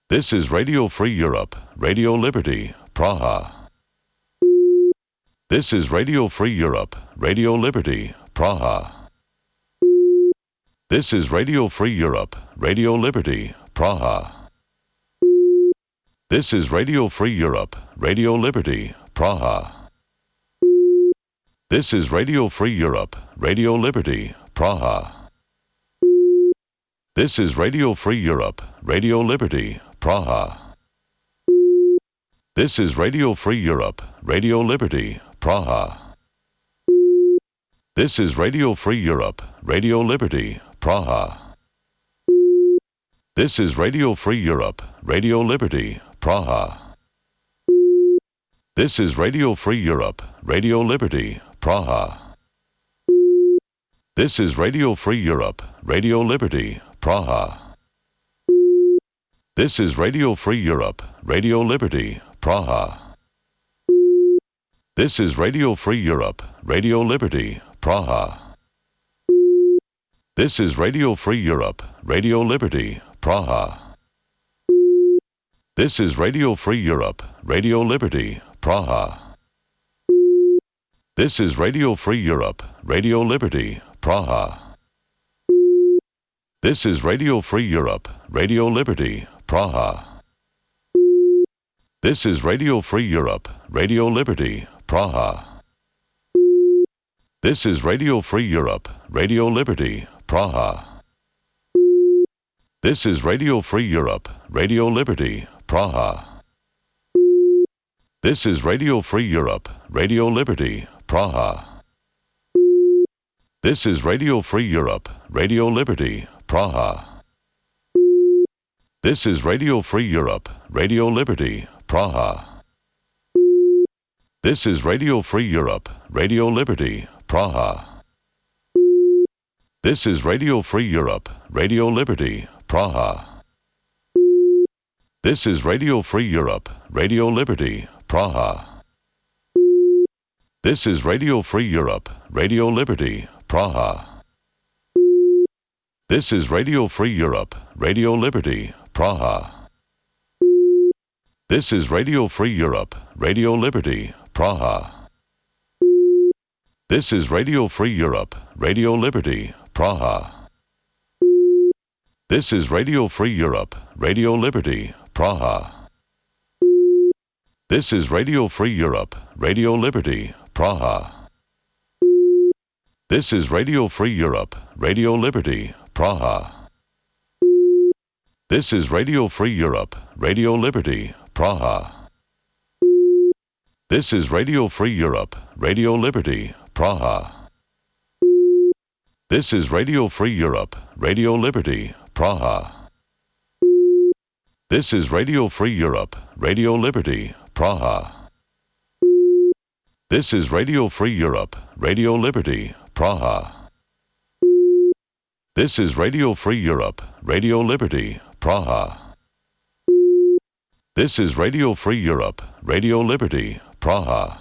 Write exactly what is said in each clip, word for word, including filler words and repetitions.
This is Radio Free Europe, Radio Liberty, Praha. This is Radio Free Europe, Radio Liberty, Praha. This is Radio Free Europe, Radio Liberty, Praha. This is Radio Free Europe, Radio Liberty, Praha. This is Radio Free Europe, Radio Liberty, Praha. This is Radio Free Europe, Radio Liberty, Praha. This is Radio Free Europe, Radio Liberty, Praha. This is Radio Free Europe, Radio Liberty, Praha. This is Radio Free Europe, Radio Liberty, Praha. This is Radio Free Europe, Radio Liberty, Praha. This is Radio Free Europe, Radio Liberty, Praha. This is Radio Free Europe, Radio Liberty, Praha. This is Radio Free Europe, Radio Liberty, Praha. This is Radio Free Europe, Radio Liberty, Praha. This is Radio Free Europe, Radio Liberty, Praha. This is Radio Free Europe, Radio Liberty, Praha. This is Radio Free Europe, Radio Liberty, Praha. This is Radio Free Europe, Radio Liberty, Praha. This is Radio Free Europe, Radio Liberty, Praha. This is Radio Free Europe, Radio Liberty, Praha. This is Radio Free Europe, Radio Liberty, Praha. This is Radio Free Europe, Radio Liberty, Praha. This is Radio Free Europe, Radio Liberty, Praha. This is Radio Free Europe, Radio Liberty, Praha. This is Radio Free Europe, Radio Liberty, Praha. This is Radio Free Europe, Radio Liberty, Praha. This is Radio Free Europe, Radio Liberty, Praha. This is Radio Free Europe, Radio Liberty, Praha. This is Radio Free Europe, Radio Liberty, Praha. This is Radio Free Europe, Radio Liberty, Praha. This is Radio Free Europe, Radio Liberty, Praha. This is Radio Free Europe, Radio Liberty, Praha. This is Radio Free Europe, Radio Liberty, Praha. This is Radio Free Europe, Radio Liberty, Praha. This is Radio Free Europe, Radio Liberty, Praha. This is Radio Free Europe, Radio Liberty, Praha. This is Radio Free Europe, Radio Liberty, Praha. This is Radio Free Europe, Radio Liberty, Praha. This is Radio Free Europe, Radio Liberty, Praha. This is Radio Free Europe, Radio Liberty, Praha.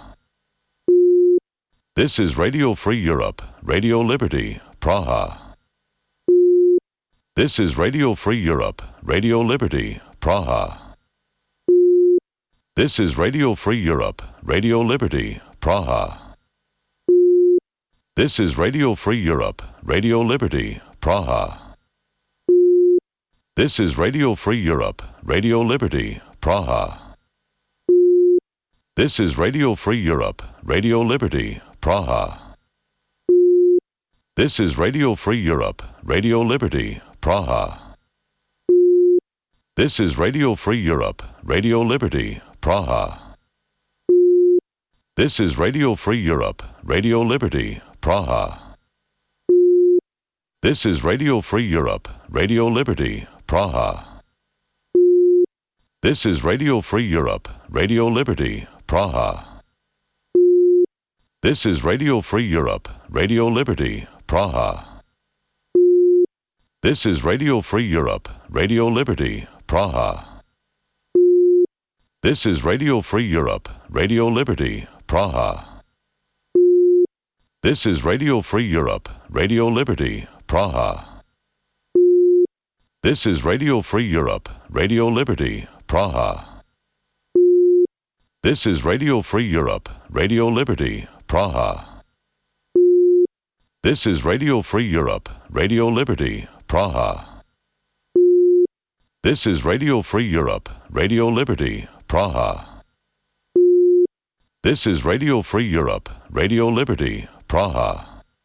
This is Radio Free Europe, Radio Liberty, Praha. This is Radio Free Europe, Radio Liberty, Praha. This is Radio Free Europe, Radio Liberty, Praha. This is Radio Free Europe, Radio Liberty, Praha. This is Radio Free Europe, Radio Liberty, Praha. This is Radio Free Europe, Radio Liberty, Praha. This is Radio Free Europe, Radio Liberty, Praha. This is Radio Free Europe, Radio Liberty, Praha. This is Radio Free Europe, Radio Liberty, Praha. This is Radio Free Europe, Radio Liberty, Praha. This is Radio Free Europe, Radio Liberty, Praha. This is Radio Free Europe, Radio Liberty, Praha. This is Radio Free Europe, Radio Liberty, Praha. This is Radio Free Europe, Radio Liberty, Praha. This is Radio Free Europe, Radio Liberty, Praha. This is Radio Free Europe, Radio Liberty, Praha. This is Radio Free Europe, Radio Liberty, Praha. This is Radio Free Europe, Radio Liberty, Praha. This is Radio Free Europe, Radio Liberty, Praha. This is Radio Free Europe, Radio Liberty, Praha.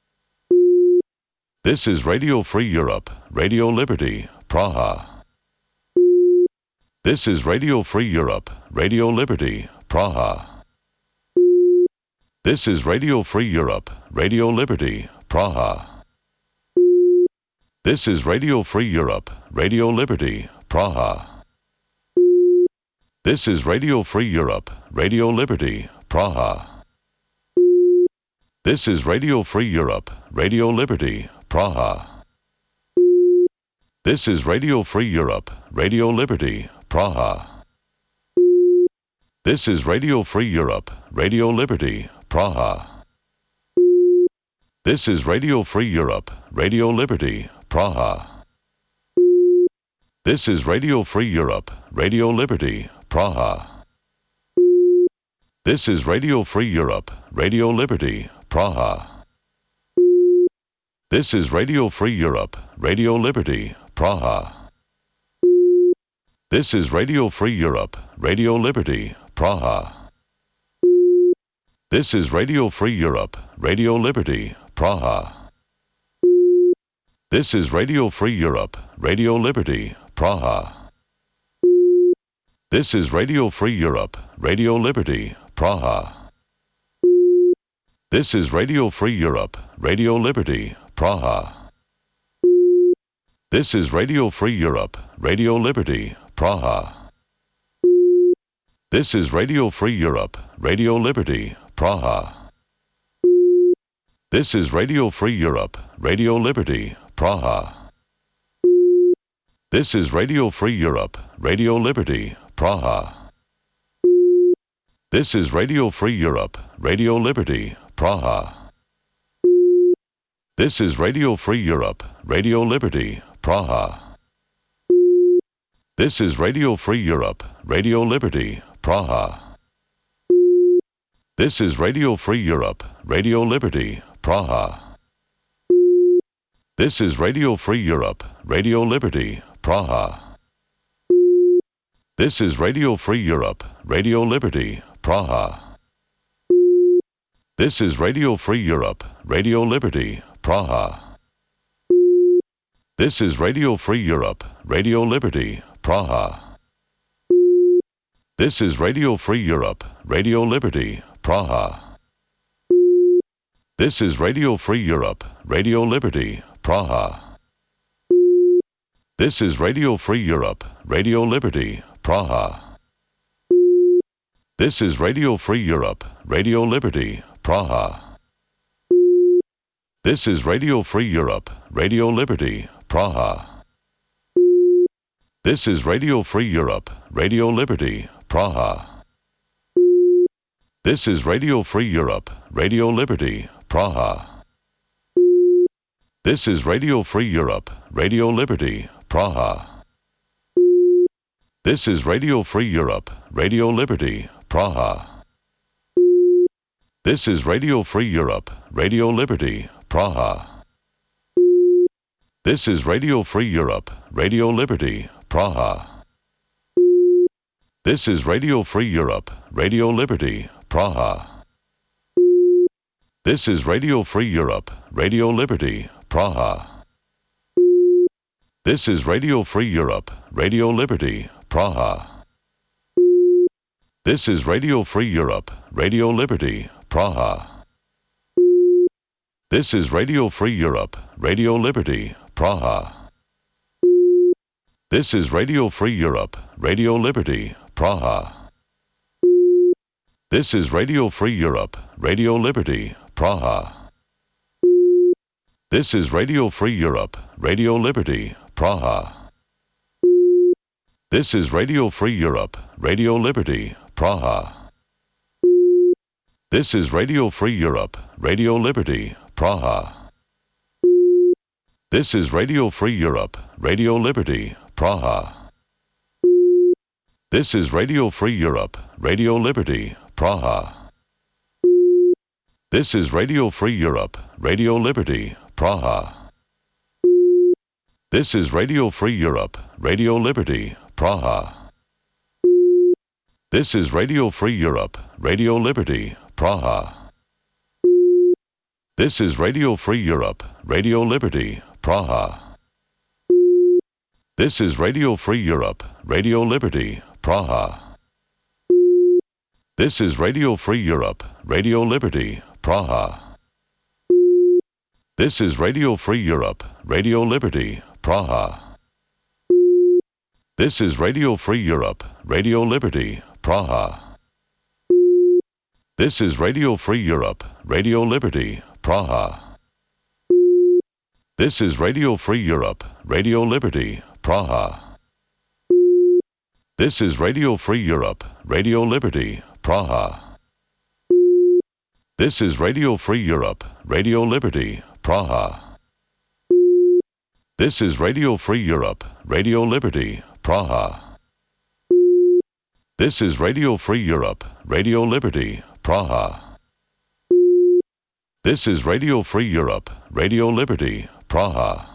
This is Radio Free Europe, Radio Liberty, Praha. This is Radio Free Europe, Radio Liberty, Praha. This is Radio Free Europe, Radio Liberty, Praha. This is Radio Free Europe, Radio Liberty, Praha. This is Radio Free Europe, Radio Liberty, Praha. This is Radio Free Europe, Radio Liberty, Praha. This is Radio Free Europe, Radio Liberty, Praha. This is Radio Free Europe, Radio Liberty, Praha. This is Radio Free Europe, Radio Liberty, Praha. This is Radio Free Europe, Radio Liberty, Praha. This is Radio Free Europe, Radio Liberty, Praha. This is Radio Free Europe, Radio Liberty, Praha. This is Radio Free Europe, Radio Liberty, Praha. This is Radio Free Europe, Radio Liberty, Praha. This is Radio Free Europe, Radio Liberty, Praha. This is Radio Free Europe, Radio Liberty, Praha. This is Radio Free Europe, Radio Liberty, Praha. This is Radio Free Europe, Radio Liberty, Praha. This is Radio Free Europe, Radio Liberty, Praha. This is Radio Free Europe, Radio Liberty, Praha. This is Radio Free Europe, Radio Liberty, Praha. This is Radio Free Europe, Radio Liberty, Praha. This is Radio Free Europe, Radio Liberty, Praha. This is Radio Free Europe, Radio Liberty, Praha. This is Radio Free Europe, Radio Liberty, Praha. This is Radio Free Europe, Radio Liberty, Praha. This is Radio Free Europe, Radio Liberty, Praha. This is Radio Free Europe, Radio Liberty, Praha. This is Radio Free Europe, Radio Liberty, Praha. This is Radio Free Europe, Radio Liberty, Praha. This is Radio Free Europe, Radio Liberty, Praha. This is Radio Free Europe, Radio Liberty, Praha. This is Radio Free Europe, Radio Liberty, Praha. This is Radio Free Europe, Radio Liberty, Praha. This is Radio Free Europe, Radio Liberty, Praha. This is Radio Free Europe, Radio Liberty, Praha. This is Radio Free Europe, Radio Liberty, Praha. This is Radio Free Europe, Radio Liberty, Praha. This is Radio Free Europe, Radio Liberty, Praha. This is Radio Free Europe, Radio Liberty, Praha. This is Radio Free Europe, Radio Liberty, Praha. This is Radio Free Europe, Radio Liberty, Praha. This is Radio Free Europe, Radio Liberty, Praha. This is Radio Free Europe, Radio Liberty, Praha. This is Radio Free Europe, Radio Liberty, Praha. This is Radio Free Europe, Radio Liberty, Praha. This is Radio Free Europe, Radio Liberty, Praha. This is Radio Free Europe, Radio Liberty, Praha. This is Radio Free Europe, Radio Liberty, Praha. This is Radio Free Europe, Radio Liberty, Praha. This is Radio Free Europe, Radio Liberty, Praha. This is Radio Free Europe, Radio Liberty, Praha. This is Radio Free Europe, Radio Liberty, Praha. This is Radio Free Europe, Radio Liberty, Praha. This is Radio Free Europe, Radio Liberty, Praha. This is Radio Free Europe, Radio Liberty, Praha. This is Radio Free Europe, Radio Liberty, Praha. This is Radio Free Europe, Radio Liberty, Praha. This is Radio Free Europe, Radio Liberty, Praha. This is Radio Free Europe, Radio Liberty, Praha. This is Radio Free Europe, Radio Liberty, Praha. This is Radio Free Europe, Radio Liberty, Praha. This is Radio Free Europe, Radio Liberty, Praha. This is Radio Free Europe, Radio Liberty, Praha. This is Radio Free Europe, Radio Liberty, Praha. This is Radio Free Europe, Radio Liberty, Praha. This is Radio Free Europe, Radio Liberty, Praha.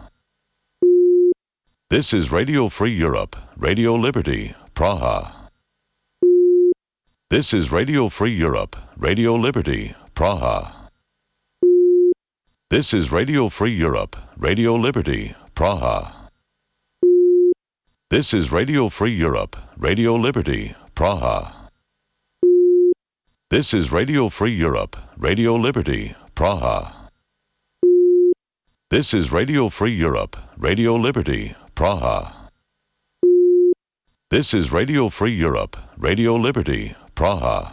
This is Radio Free Europe, Radio Liberty, Praha. This is Radio Free Europe, Radio Liberty, Praha. This is Radio Free Europe, Radio Liberty, Praha. This is Radio Free Europe, Radio Liberty, Praha. This is Radio Free Europe, Radio Liberty, Praha. This is Radio Free Europe, Radio Liberty, Praha. This is Radio Free Europe, Radio Liberty, Praha.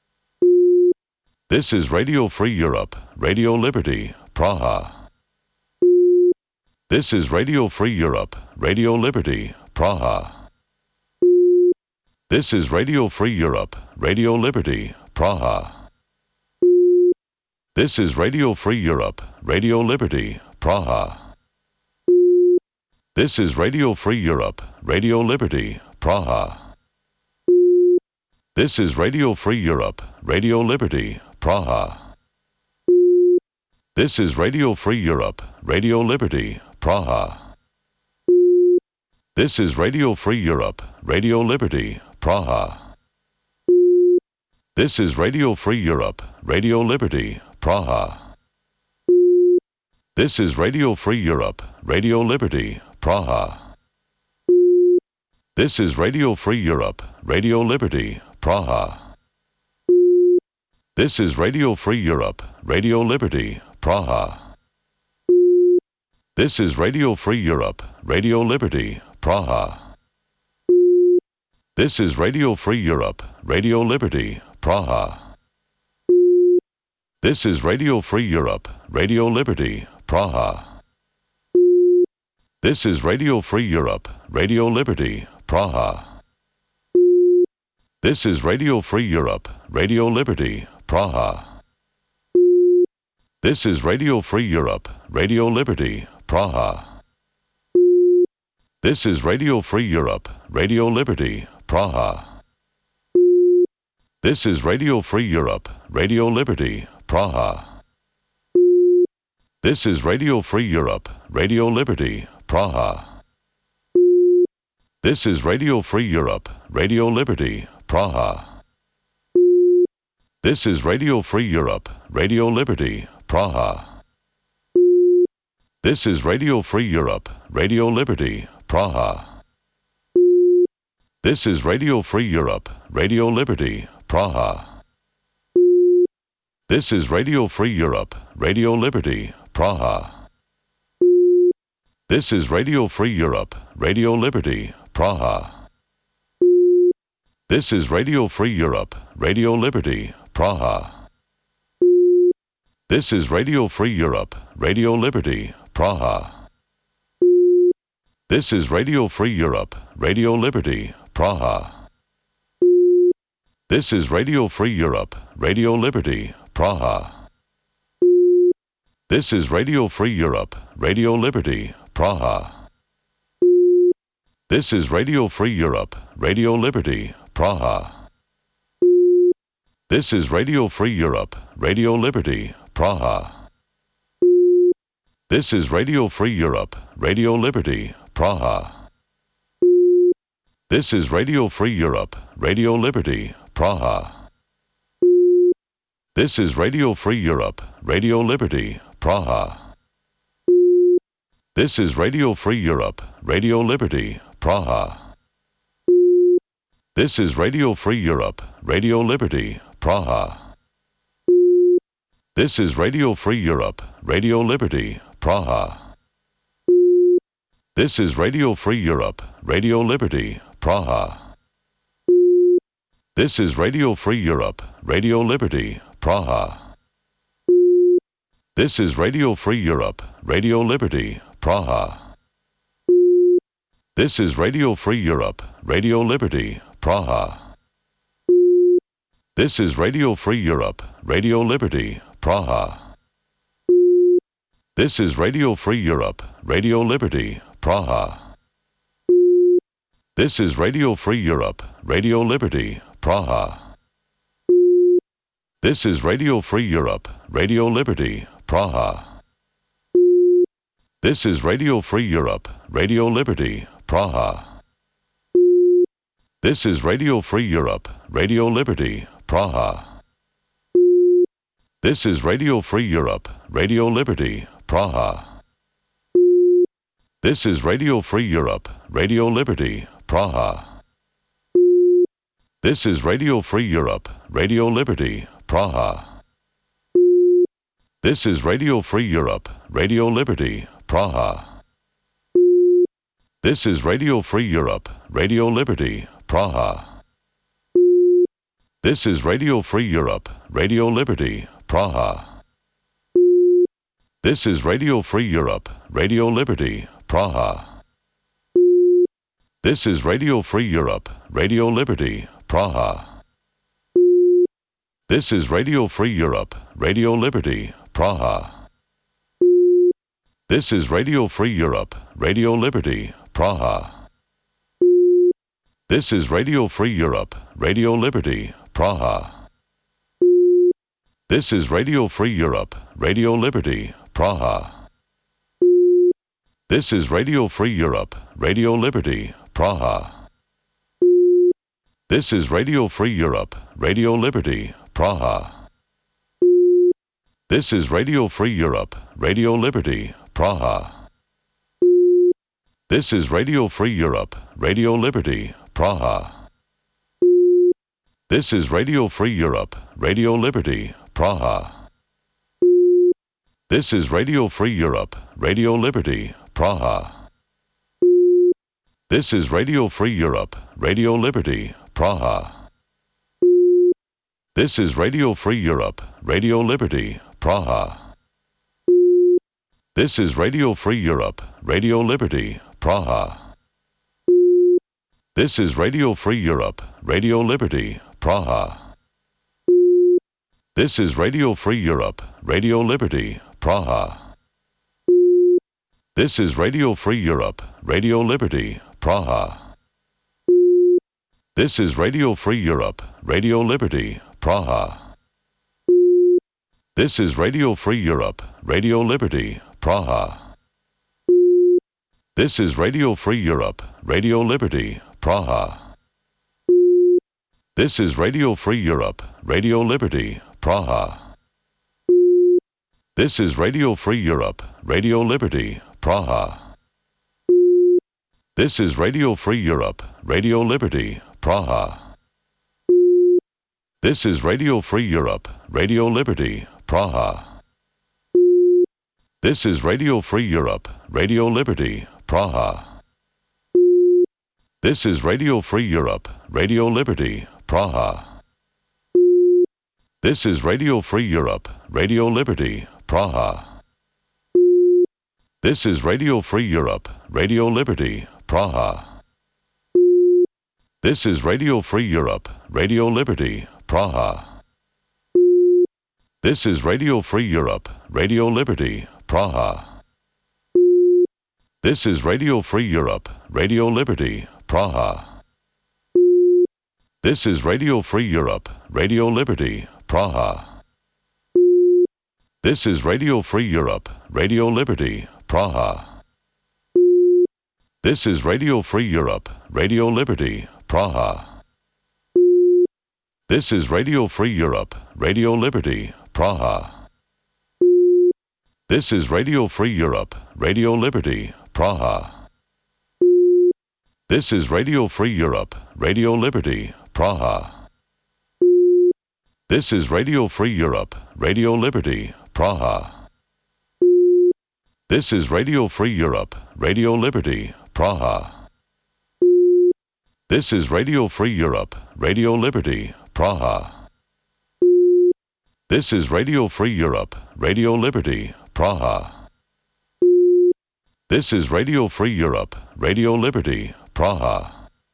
This is Radio Free Europe, Radio Liberty, Praha. This is Radio Free Europe, Radio Liberty, Praha. This is Radio Free Europe, Radio Liberty, Praha. This is Radio Free Europe, Radio Liberty, Praha. This is Radio Free Europe, Radio Liberty, Praha. This is Radio Free Europe, Radio Liberty, Praha. This is Radio Free Europe, Radio Liberty, Praha. This is Radio Free Europe, Radio Liberty, Praha. This is Radio Free Europe, Radio Liberty, Praha. This is Radio Free Europe, Radio Liberty, Praha. This is Radio Free Europe, Radio Liberty, Praha. This is Radio Free Europe, Radio Liberty, Praha. This is Radio Free Europe, Radio Liberty, Praha. This is Radio Free Europe, Radio Liberty, Praha. This is Radio Free Europe, Radio Liberty, Praha. This is Radio Free Europe, Radio Liberty, Praha. This is Radio Free Europe, Radio Liberty, Praha. This is Radio Free Europe, Radio Liberty, Praha. This is Radio Free Europe, Radio Liberty, Praha. This is Radio Free Europe, Radio Liberty, Praha. This is Radio Free Europe, Radio Liberty, Praha. This is Radio Free Europe, Radio Liberty, Praha. This is Radio Free Europe, Radio Liberty, Praha. This is Radio Free Europe, Radio Liberty, Praha. This is Radio Free Europe, Radio Liberty, Praha. This is Radio Free Europe, Radio Liberty, Praha. This is Radio Free Europe, Radio Liberty, Praha. This is Radio Free Europe, Radio Liberty, Praha. This is Radio Free Europe, Radio Liberty, Praha. This is Radio Free Europe, Radio Liberty, Praha. This is Radio Free Europe, Radio Liberty, Praha. This is Radio Free Europe, Radio Liberty, Praha. This is Radio Free Europe, Radio Liberty, Praha. This is Radio Free Europe, Radio Liberty, Praha. This is Radio Free Europe, Radio Liberty, Praha. This is Radio Free Europe, Radio Liberty, Praha. This is Radio Free Europe, Radio Liberty, Praha. This is Radio Free Europe, Radio Liberty, Praha. This is Radio Free Europe, Radio Liberty, Praha. This is Radio Free Europe, Radio Liberty, Praha. This is Radio Free Europe, Radio Liberty, Praha. This is Radio Free Europe, Radio Liberty, Praha. This is Radio Free Europe, Radio Liberty, Praha. This is Radio Free Europe, Radio Liberty, Praha. This is Radio Free Europe, Radio Liberty, Praha. This is Radio Free Europe, Radio Liberty, Praha. This is Radio Free Europe, Radio Liberty, Praha. This is Radio Free Europe, Radio Liberty, Praha. This is Radio Free Europe, Radio Liberty, Praha. This is Radio Free Europe, Radio Liberty, Praha. This is Radio Free Europe, Radio Liberty, Praha. This is Radio Free Europe, Radio Liberty, Praha. This is Radio Free Europe, Radio Liberty, Praha. This is Radio Free Europe, Radio Liberty, Praha. This is Radio Free Europe, Radio Liberty, Praha. This is Radio Free Europe, Radio Liberty, Praha. This is Radio Free Europe, Radio Liberty, Praha. This is Radio Free Europe, Radio Liberty, Praha. This is Radio Free Europe, Radio Liberty, Praha. This is Radio Free Europe, Radio Liberty, Praha. This is Radio Free Europe, Radio Liberty, Praha. This is Radio Free Europe, Radio Liberty, Praha. This is Radio Free Europe, Radio Liberty, Praha. This is Radio Free Europe, Radio Liberty, Praha. This is Radio Free Europe, Radio Liberty, Praha. This is Radio Free Europe, Radio Liberty, Praha. This is Radio Free Europe, Radio Liberty, Praha. This is Radio Free Europe, Radio Liberty, Praha. This is Radio Free Europe, Radio Liberty, Praha. This is Radio Free Europe, Radio Liberty, Praha. This is Radio Free Europe, Radio Liberty, Praha. This is Radio Free Europe, Radio Liberty, Praha. This is Radio Free Europe, Radio Liberty, Praha. This is Radio Free Europe, Radio Liberty, Praha. This is Radio Free Europe, Radio Liberty, Praha. This is Radio Free Europe, Radio Liberty, Praha. This is Radio Free Europe, Radio Liberty, Praha. This is Radio Free Europe, Radio Liberty, Praha. This is Radio Free Europe, Radio Liberty, Praha. This is Radio Free Europe, Radio Liberty, Praha. This is Radio Free Europe, Radio Liberty, Praha. This is Radio Free Europe, Radio Liberty, Praha. This is Radio Free Europe, Radio Liberty, Praha. This is Radio Free Europe, Radio Liberty, Praha. This is Radio Free Europe, Radio Liberty, Praha. This is Radio Free Europe, Radio Liberty, Praha. This is Radio Free Europe, Radio Liberty, Praha. This is Radio Free Europe, Radio Liberty, Praha. This is Radio Free Europe, Radio Liberty, Praha. This is Radio Free Europe, Radio Liberty, Praha. This is Radio Free Europe, Radio Liberty, Praha. This is Radio Free Europe, Radio Liberty, Praha. This is Radio Free Europe, Radio Liberty, Praha. This is Radio Free Europe, Radio Liberty, Praha. This is Radio Free Europe, Radio Liberty, Praha. This is Radio Free Europe, Radio Liberty, Praha. This is Radio Free Europe, Radio Liberty, Praha. This is Radio Free Europe, Radio Liberty, Praha. This is Radio Free Europe, Radio Liberty, Praha.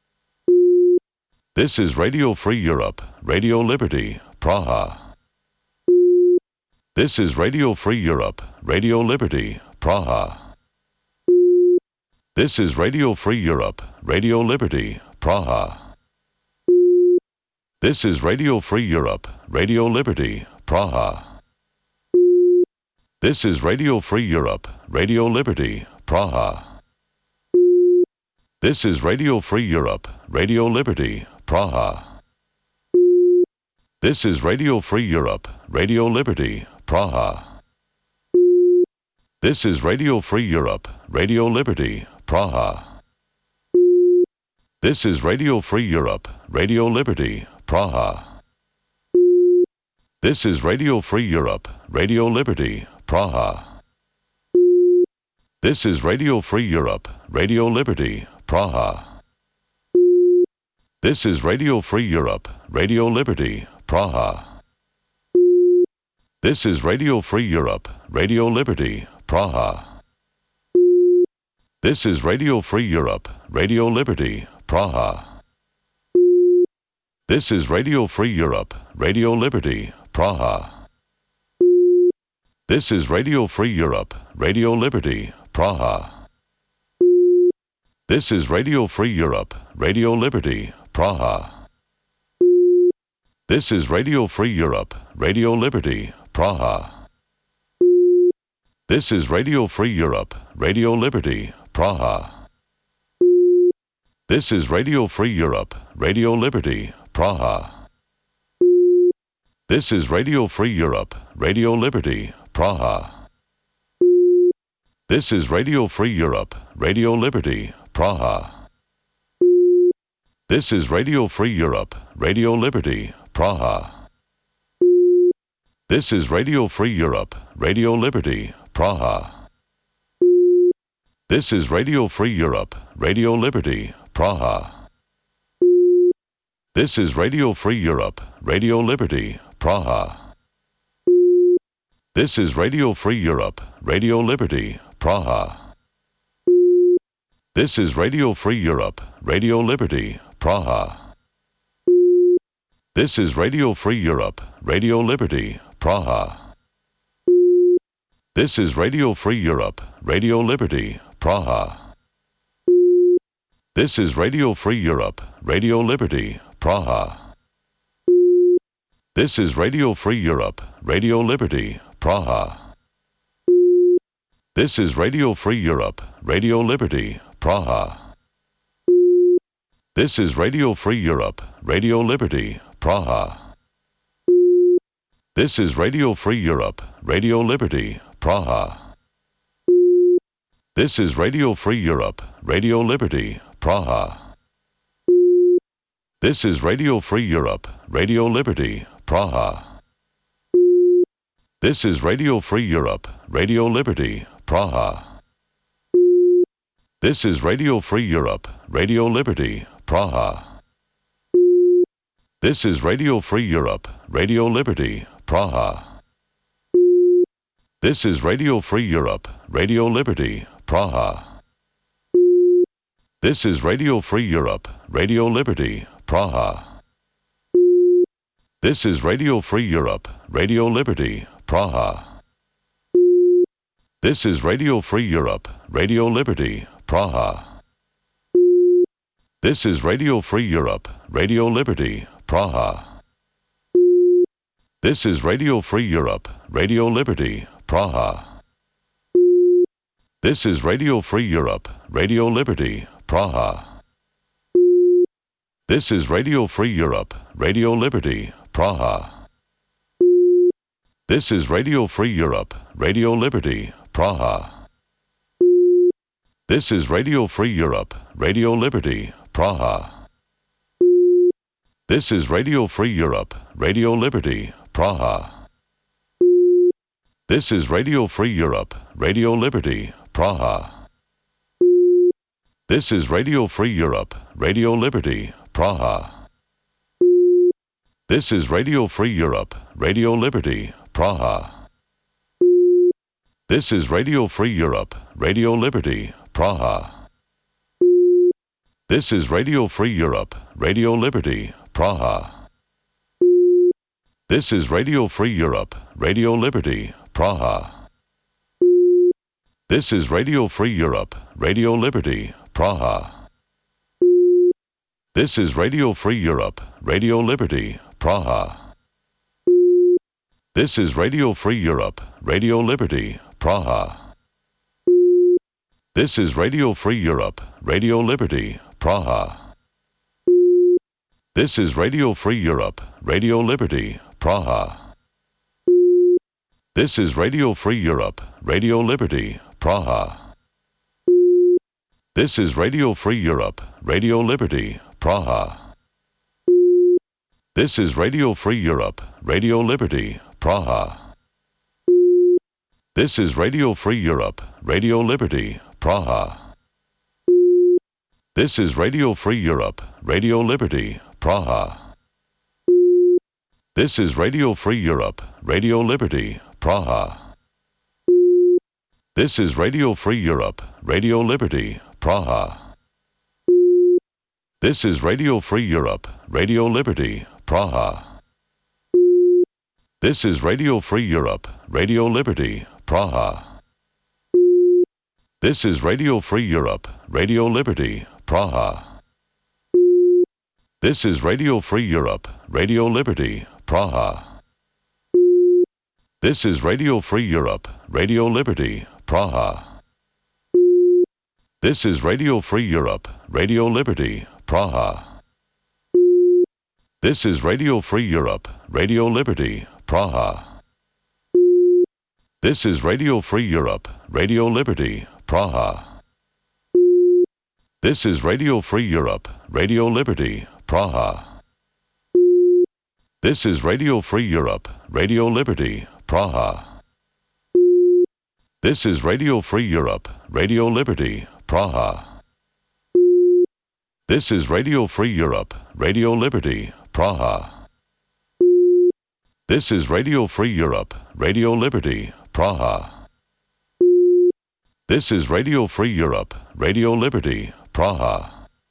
This is Radio Free Europe, Radio Liberty, Praha. This is Radio Free Europe, Radio Liberty, Praha. This is Radio Free Europe, Radio Liberty, Praha. This is Radio Free Europe, Radio Liberty, Praha. This is Radio Free Europe, Radio Liberty, Praha. This is Radio Free Europe, Radio Liberty, Praha. This is Radio Free Europe, Radio Liberty, Praha. This is Radio Free Europe, Radio Liberty, Praha. This is Radio Free Europe, Radio Liberty, Praha. This is Radio Free Europe, Radio Liberty, Praha. This is Radio Free Europe, Radio Liberty, Praha. This is Radio Free Europe, Radio Liberty, Praha. This is Radio Free Europe, Radio Liberty, Praha. This is Radio Free Europe, Radio Liberty, Praha. This is Radio Free Europe, Radio Liberty, Praha. This is Radio Free Europe, Radio Liberty, Praha. This is Radio Free Europe, Radio Liberty, Praha. This is Radio Free Europe, Radio Liberty, Praha. This is Radio Free Europe, Radio Liberty, Praha. This is Radio Free Europe, Radio Liberty, Praha. This is Radio Free Europe, Radio Liberty, Praha. This is Radio Free Europe, Radio Liberty, Praha. This is Radio Free Europe, Radio Liberty, Praha. This is Radio Free Europe, Radio Liberty, Praha. This is Radio Free Europe, Radio Liberty, Praha. This is Radio Free Europe, Radio Liberty, Praha. This is Radio Free Europe, Radio Liberty, Praha. This is Radio Free Europe, Radio Liberty, Praha. This is Radio Free Europe, Radio Liberty, Praha. This is Radio Free Europe, Radio Liberty, Praha. This is Radio Free Europe, Radio Liberty, Praha. This is Radio Free Europe, Radio Liberty, Praha. This is Radio Free Europe, Radio Liberty, Praha. This is Radio Free Europe, Radio Liberty, Praha. This is Radio Free Europe, Radio Liberty, Praha. This is Radio Free Europe, Radio Liberty, Praha. This is Radio Free Europe, Radio Liberty, Praha. This is Radio Free Europe, Radio Liberty, Praha. This is Radio Free Europe, Radio Liberty, Praha. This is Radio Free Europe, Radio Liberty, Praha. This is Radio Free Europe, Radio Liberty, Praha. This is Radio Free Europe, Radio Liberty, Praha. This is Radio Free Europe, Radio Liberty, Praha. This is Radio Free Europe, Radio Liberty, Praha. This is Radio Free Europe, Radio Liberty, Praha. This is Radio Free Europe, Radio Liberty, Praha. This is Radio Free Europe, Radio Liberty, Praha. This is Radio Free Europe, Radio Liberty, Praha. This is Radio Free Europe, Radio Liberty, Praha. This is Radio Free Europe, Radio Liberty, Praha. This is Radio Free Europe, Radio Liberty, Praha. This is Radio Free Europe, Radio Liberty, Praha. This is Radio Free Europe, Radio Liberty, Praha. This is Radio Free Europe, Radio Liberty, Praha. This is Radio Free Europe, Radio Liberty, Praha. This is Radio Free Europe, Radio Liberty, Praha. This is Radio Free Europe, Radio Liberty, Praha. This is Radio Free Europe, Radio Liberty, Praha. This is Radio Free Europe, Radio Liberty, Praha. This is Radio Free Europe, Radio Liberty, Praha. This is Radio Free Europe, Radio Liberty, Praha. This is Radio Free Europe, Radio Liberty, Praha. This is Radio Free Europe, Radio Liberty, Praha. This is Radio Free Europe, Radio Liberty, Praha. This is Radio Free Europe, Radio Liberty, Praha. This is Radio Free Europe, Radio Liberty, Praha. This is Radio Free Europe, Radio Liberty, Praha. This is Radio Free Europe, Radio Liberty, Praha. This is Radio Free Europe, Radio Liberty, Praha. This is Radio Free Europe, Radio Liberty, Praha. This is Radio Free Europe, Radio Liberty, Praha. This is Radio Free Europe, Radio Liberty, Praha. This is Radio Free Europe, Radio Liberty, Praha. This is Radio Free Europe, Radio Liberty, Praha. This is Radio Free Europe, Radio Liberty, Praha. This is Radio Free Europe, Radio Liberty, Praha. This is Radio Free Europe, Radio Liberty, Praha. This is Radio Free Europe, Radio Liberty, Praha. This is Radio Free Europe, Radio Liberty, Praha. This is Radio Free Europe, Radio Liberty, Praha. This is Radio Free Europe, Radio Liberty, Praha. This is Radio Free Europe, Radio Liberty, Praha. This is Radio Free Europe, Radio Liberty, Praha.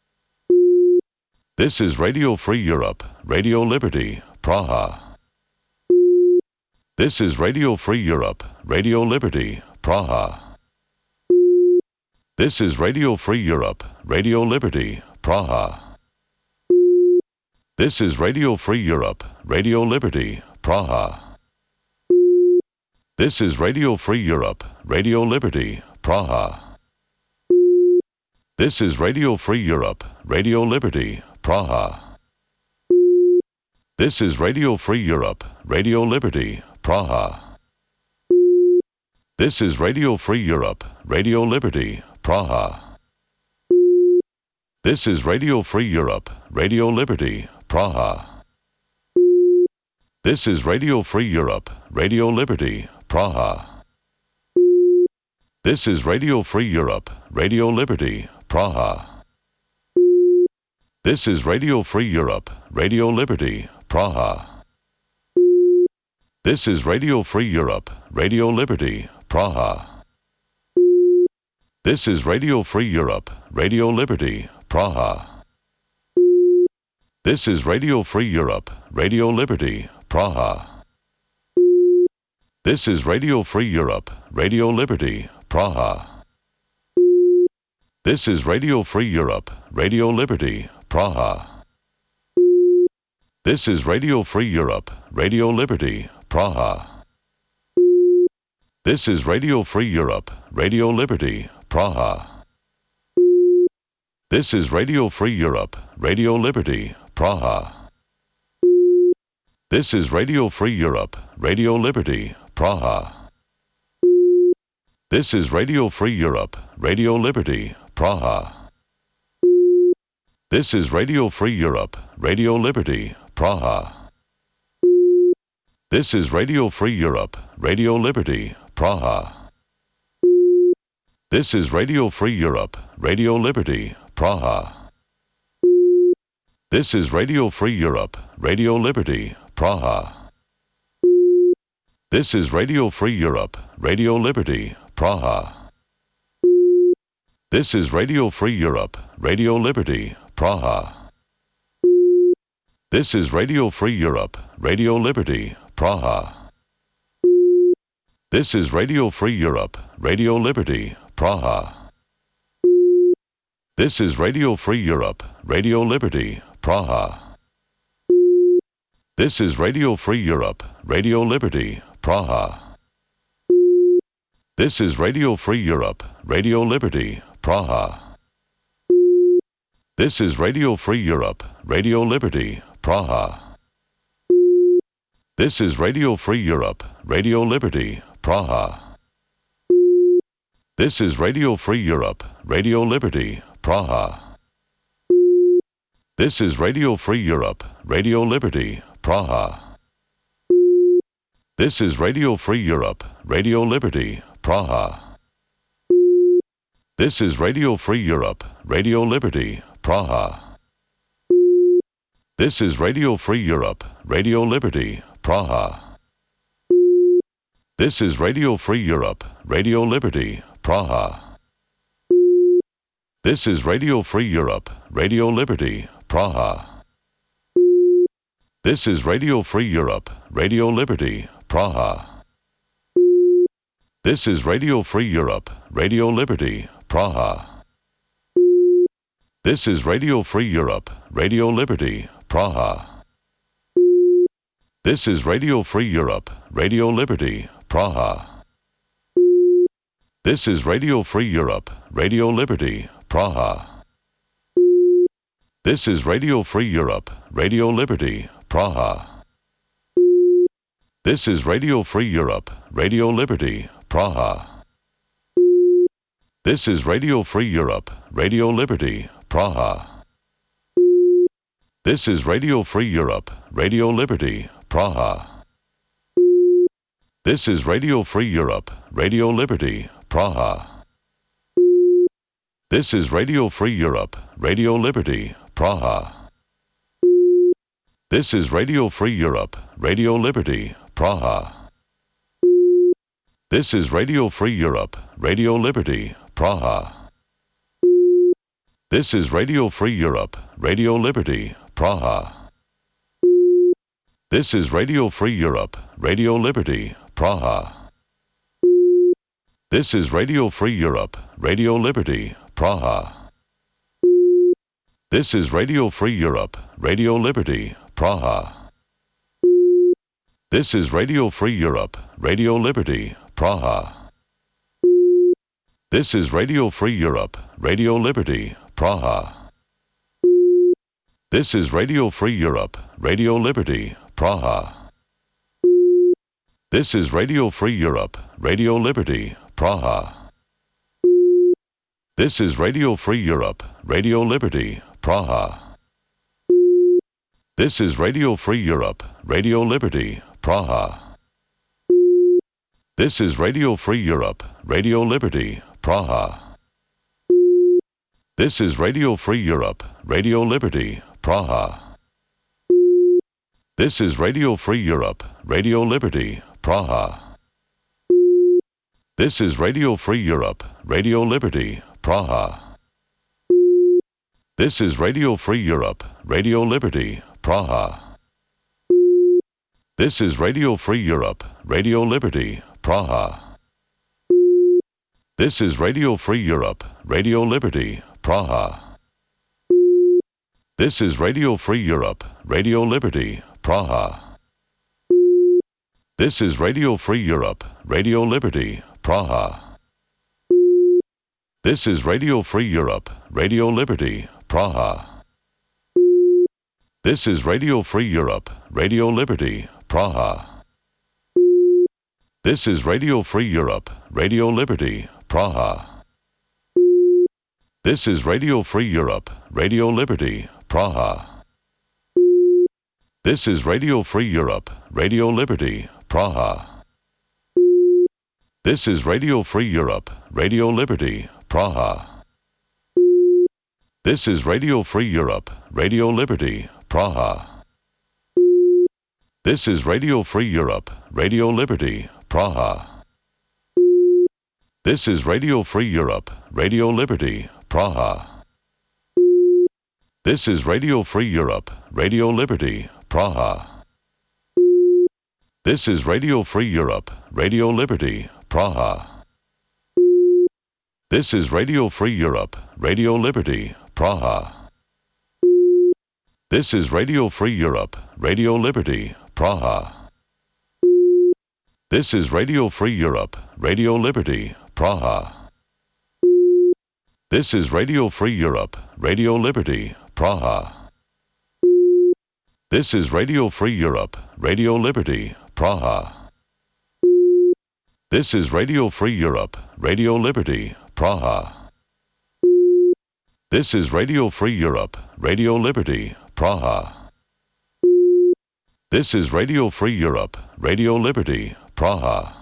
This is Radio Free Europe, Radio Liberty, Praha. This is Radio Free Europe, Radio Liberty, Praha. This is Radio Free Europe, Radio Liberty, Praha. This is Radio Free Europe, Radio Liberty, Praha. This is Radio Free Europe, Radio Liberty, Praha. This is Radio Free Europe, Radio Liberty, Praha. This is Radio Free Europe, Radio Liberty, Praha. This is Radio Free Europe, Radio Liberty, Praha. This is Radio Free Europe, Radio Liberty, Praha. This is Radio Free Europe, Radio Liberty, Praha. This is Radio Free Europe, Radio Liberty, Praha. This is Radio Free Europe, Radio Liberty, Praha. This is Radio Free Europe, Radio Liberty, Praha. This is Radio Free Europe, Radio Liberty, Praha. This is Radio Free Europe, Radio Liberty, Praha. This is Radio Free Europe, Radio Liberty, Praha. This is Radio Free Europe, Radio Liberty, Praha. This is Radio Free Europe, Radio Liberty, Praha. This is Radio Free Europe, Radio Liberty, Praha. This is Radio Free Europe, Radio Liberty, Praha. This is Radio Free Europe, Radio Liberty, Praha. This is Radio Free Europe, Radio Liberty, Praha. This is Radio Free Europe, Radio Liberty, Praha. This is Radio Free Europe, Radio Liberty, Praha. This is Radio Free Europe, Radio Liberty, Praha. This is Radio Free Europe, Radio Liberty, Praha. This is Radio Free Europe, Radio Liberty, Praha. This is Radio Free Europe, Radio Liberty, Praha. This is Radio Free Europe, Radio Liberty, Praha. This is Radio Free Europe, Radio Liberty, Praha. This is Radio Free Europe, Radio Liberty, Praha. This is Radio Free Europe, Radio Liberty, Praha. This is Radio Free Europe, Radio Liberty, Praha. This is Radio Free Europe, Radio Liberty, Praha. This is Radio Free Europe, Radio Liberty, Praha. This is Radio Free Europe, Radio Liberty, Praha. This is Radio Free Europe, Radio Liberty, Praha. This is Radio Free Europe, Radio Liberty, Praha. This is Radio Free Europe, Radio Liberty, Praha. This is Radio Free Europe, Radio Liberty, Praha. This is Radio Free Europe, Radio Liberty, Praha. This is Radio Free Europe, Radio Liberty, Praha. This is Radio Free Europe, Radio Liberty, Praha. This is Radio Free Europe, Radio Liberty, Praha. This is Radio Free Europe, Radio Liberty, Praha. This is Radio Free Europe, Radio Liberty, Praha. This is Radio Free Europe, Radio Liberty, Praha. This is Radio Free Europe, Radio Liberty, Praha. This is Radio Free Europe, Radio Liberty, Praha. This is Radio Free Europe, Radio Liberty, Praha. This is Radio Free Europe, Radio Liberty, Praha. This is Radio Free Europe, Radio Liberty, Praha. This is Radio Free Europe, Radio Liberty, Praha. This is Radio Free Europe, Radio Liberty, Praha. This is Radio Free Europe, Radio Liberty, Praha. This is Radio Free Europe, Radio Liberty, Praha. This is Radio Free Europe, Radio Liberty, Praha. This is Radio Free Europe, Radio Liberty, Praha. This is Radio Free Europe, Radio Liberty, Praha. This is Radio Free Europe, Radio Liberty, Praha. This is Radio Free Europe, Radio Liberty, Praha. This is Radio Free Europe, Radio Liberty, Praha. This is Radio Free Europe, Radio Liberty, Praha. This is Radio Free Europe, Radio Liberty, Praha. This is Radio Free Europe, Radio Liberty, Praha. This is Radio Free Europe, Radio Liberty, Praha. This is Radio Free Europe, Radio Liberty, Praha. This is Radio Free Europe, Radio Liberty, Praha. This is Radio Free Europe, Radio Liberty, Praha. This is Radio Free Europe, Radio Liberty, Praha. This is Radio Free Europe, Radio Liberty, Praha. This is Radio Free Europe, Radio Liberty, Praha. This is Radio Free Europe, Radio Liberty, Praha. This is Radio Free Europe, Radio Liberty, Praha. This is Radio Free Europe, Radio Liberty, Praha. This is Radio Free Europe, Radio Liberty, Praha. This is Radio Free Europe, Radio Liberty, Praha. This is Radio Free Europe, Radio Liberty, Praha. This is Radio Free Europe, Radio Liberty, Praha. This is Radio Free Europe, Radio Liberty, Praha. This is Radio Free Europe, Radio Liberty, Praha. This is Radio Free Europe, Radio Liberty, Praha. This is Radio Free Europe, Radio Liberty, Praha. This is Radio Free Europe, Radio Liberty, Praha. This is Radio Free Europe, Radio Liberty, Praha. This is Radio Free Europe, Radio Liberty, Praha. This is Radio Free Europe, Radio Liberty, Praha. This is Radio Free Europe, Radio Liberty, Praha. This is Radio Free Europe, Radio Liberty, Praha. This is Radio Free Europe, Radio Liberty, Praha. This is Radio Free Europe, Radio Liberty, Praha. This is Radio Free Europe, Radio Liberty, Praha. This is Radio Free Europe, Radio Liberty, Praha.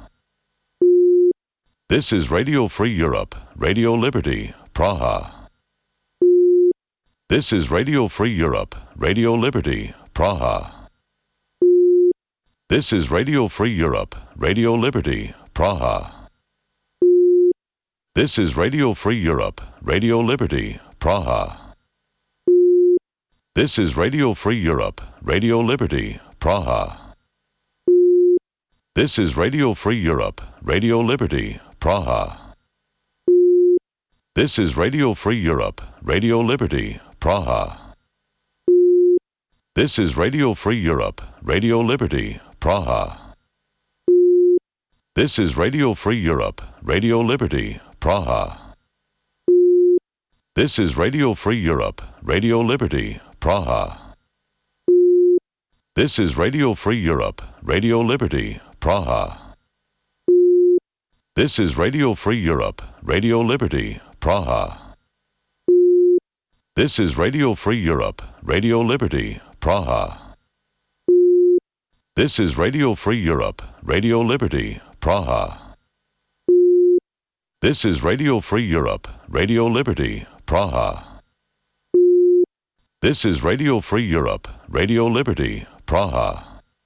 This is Radio Free Europe, Radio Liberty, Praha. This is Radio Free Europe, Radio Liberty, Praha. This is Radio Free Europe, Radio Liberty, Praha. This is Radio Free Europe, Radio Liberty, Praha. This is Radio Free Europe, Radio Liberty, Praha. This is Radio Free Europe, Radio Liberty, Praha. This is Radio Free Europe, Radio Liberty, Praha. This is Radio Free Europe, Radio Liberty, Praha. This is Radio Free Europe, Radio Liberty, Praha. This is Radio Free Europe, Radio Liberty, Praha. This is Radio Free Europe, Radio Liberty, Praha. This is Radio Free Europe, Radio Liberty, Praha. This is Radio Free Europe, Radio Liberty, Praha. This is Radio Free Europe, Radio Liberty, Praha. This is Radio Free Europe, Radio Liberty, Praha. This is Radio Free Europe, Radio Liberty, Praha.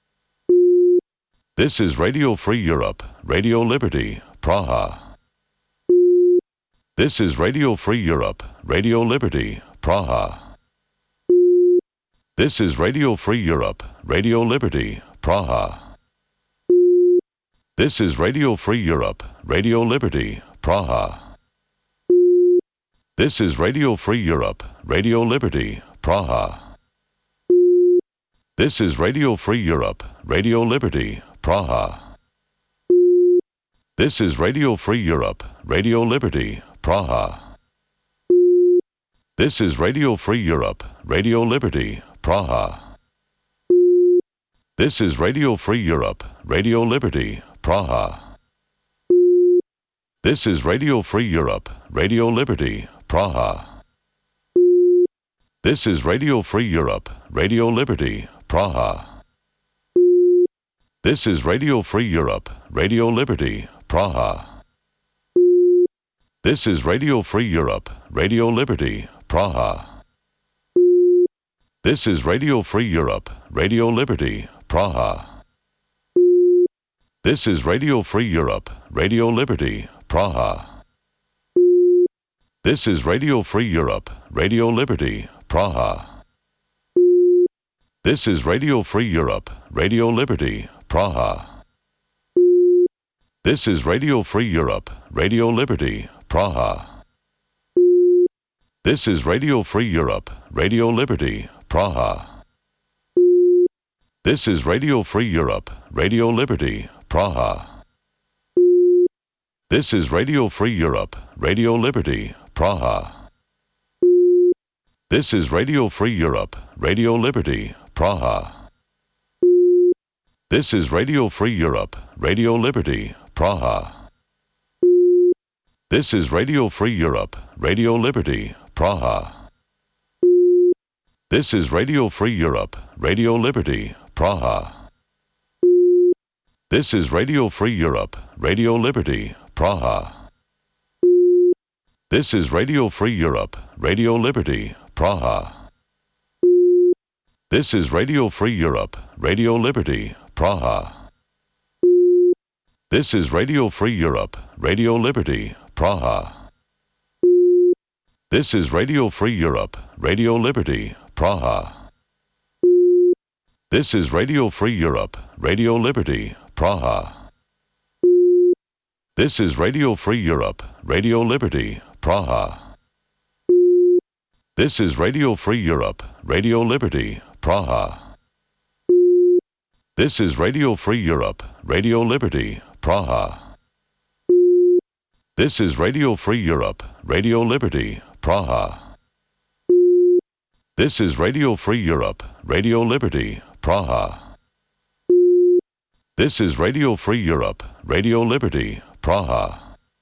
This is Radio Free Europe, Radio Liberty, Praha. This is Radio Free Europe, Radio Liberty, Praha. This is Radio Free Europe, Radio Liberty, Praha. This is Radio Free Europe, Radio Liberty, Praha. This is Radio Free Europe, Radio Liberty, Praha. This is Radio Free Europe, Radio Liberty, Praha. This is Radio Free Europe, Radio Liberty, Praha. This is Radio Free Europe, Radio Liberty, Praha. This is Radio Free Europe, Radio Liberty, Praha. This is Radio Free Europe, Radio Liberty, Praha. This is Radio Free Europe, Radio Liberty, Praha. This is Radio Free Europe, Radio Liberty, Praha. This is Radio Free Europe, Radio Liberty, Praha. This is Radio Free Europe, Radio Liberty, Praha. This is Radio Free Europe, Radio Liberty, Praha. This is Radio Free Europe, Radio Liberty, Praha. This is Radio Free Europe, Radio Liberty, Praha. This is Radio Free Europe, Radio Liberty, Praha. This is Radio Free Europe, Radio Liberty, Praha. This is Radio Free Europe, Radio Liberty, Praha. This is Radio Free Europe, Radio Liberty, Praha. This is Radio Free Europe, Radio Liberty, Praha. This is Radio Free Europe, Radio Liberty, Praha. This is Radio Free Europe, Radio Liberty, Praha. This is Radio Free Europe, Radio Liberty, Praha. This is Radio Free Europe, Radio Liberty, Praha. This is Radio Free Europe, Radio Liberty, Praha. This is Radio Free Europe, Radio Liberty, Praha. This is Radio Free Europe, Radio Liberty, Praha. This is Radio Free Europe, Radio Liberty, Praha. This is Radio Free Europe, Radio Liberty, Praha. This is Radio Free Europe, Radio Liberty, Praha. This is Radio Free Europe, Radio Liberty, Praha. This is Radio Free Europe, Radio Liberty, Praha. This is Radio Free Europe, Radio Liberty, Praha. This is Radio Free Europe, Radio Liberty, Praha. This is Radio Free Europe, Radio Liberty, Praha.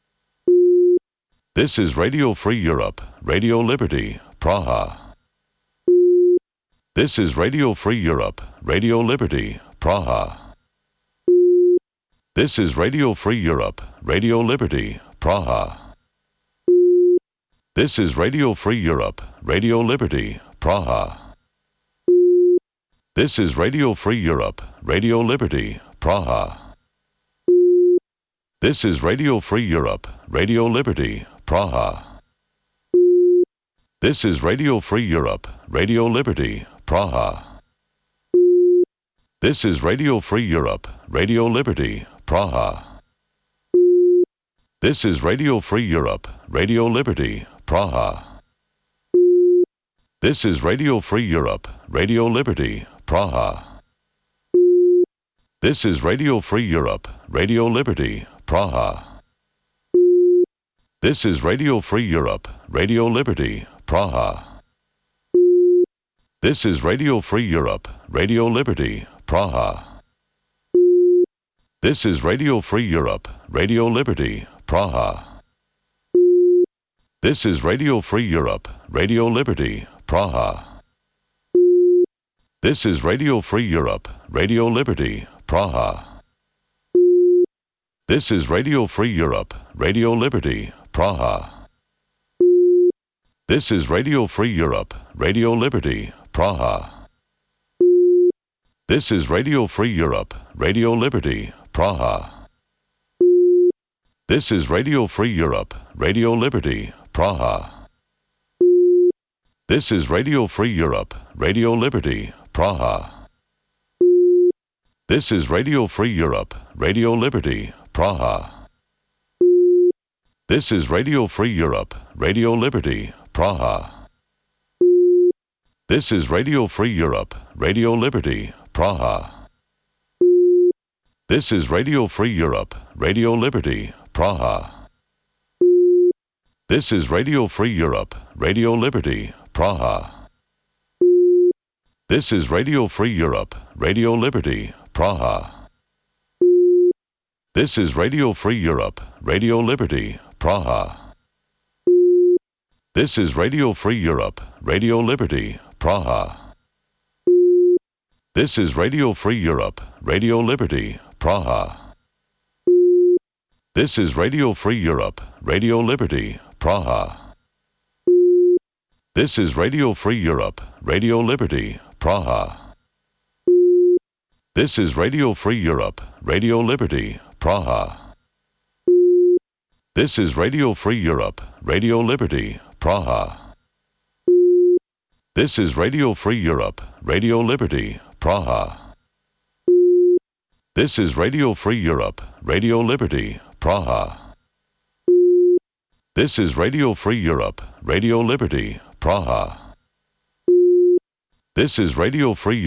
This is Radio Free Europe, Radio Liberty, Praha. This is Radio Free Europe, Radio Liberty, Praha. This is Radio Free Europe, Radio Liberty, Praha. This is Radio Free Europe, Radio Liberty, Praha. This is Radio Free Europe, Radio Liberty, Praha. This is Radio Free Europe, Radio Liberty, Praha. This is Radio Free Europe, Radio Liberty, Praha. This is Radio Free Europe, Radio Liberty, Praha. This is Radio Free Europe, Radio Liberty, Praha. This is Radio Free Europe, Radio Liberty, Praha. This is Radio Free Europe, Radio Liberty, Praha. This is Radio Free Europe, Radio Liberty, Praha. This is Radio Free Europe, Radio Liberty, Praha. This is Radio Free Europe, Radio Liberty, Praha. This is Radio Free Europe, Radio Liberty, Praha. This is Radio Free Europe, Radio Liberty, Praha. This is Radio Free Europe, Radio Liberty, Praha. This is Radio Free Europe, Radio Liberty, Praha. This is Radio Free Europe, Radio Liberty, Praha. This is Radio Free Europe, Radio Liberty, Praha. This is Radio Free Europe, Radio Liberty, Praha. This is Radio Free Europe, Radio Liberty, Praha. This is Radio Free Europe, Radio Liberty, Praha. This is Radio Free Europe, Radio Liberty, Praha. This is Radio Free Europe, Radio Liberty, Praha. This is Radio Free Europe, Radio Liberty, Praha. This is Radio Free Europe, Radio Liberty, Praha. This is Radio Free Europe, Radio Liberty, Praha. This is Radio Free Europe, Radio Liberty, Praha. This is Radio Free Europe, Radio Liberty, Praha. This is Radio Free Europe, Radio Liberty, Praha. This is Radio Free Europe, Radio Liberty, Praha. This is Radio Free Europe, Radio Liberty, Praha. This is Radio Free Europe, Radio Liberty, Praha. This is Radio Free Europe, Radio Liberty, Praha. This is Radio Free Europe, Radio Liberty, Praha. This is Radio Free Europe, Radio Liberty, Praha. This is Radio Free